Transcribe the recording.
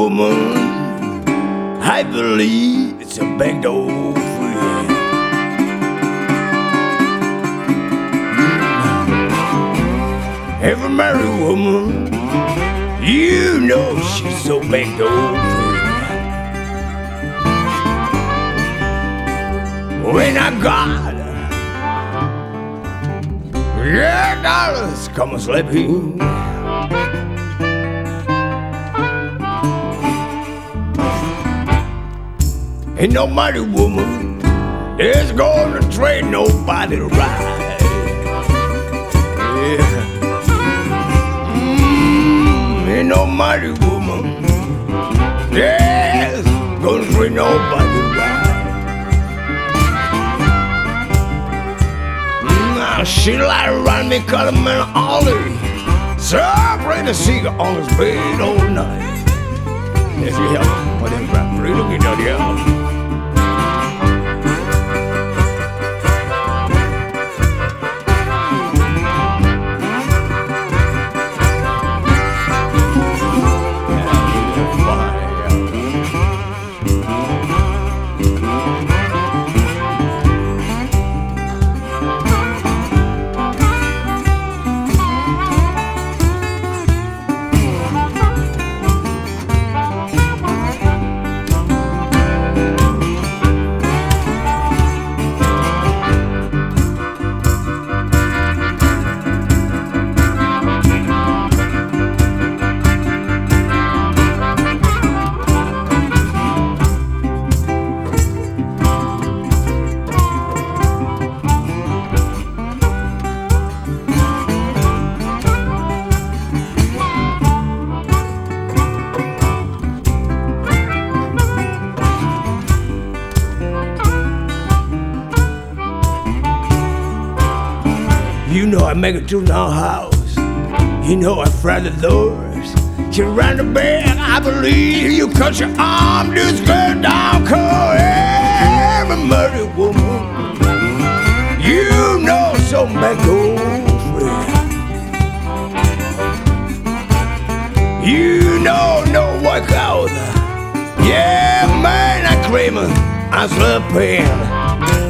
woman, I believe it's a backdoor friend. Every married woman, you know she's so backdoor friend. When I got yeah, dollars, come and slap him. Ain't no mighty woman is gonna trade nobody to ride. Yeah. Ain't no mighty woman is gonna trade nobody to ride. Now she lied around me, cut him in an ollie. So I played the cigar on his bed all night. Yes, you help him, but then grab me, look at that, yeah. You know I make it to our house. You know I fry the doors. You ran the bed, I believe you cut your arm. This girl down, call every murdered woman. You know some backdoor friend. You know no work out. Yeah, man, I claim I'm slipping.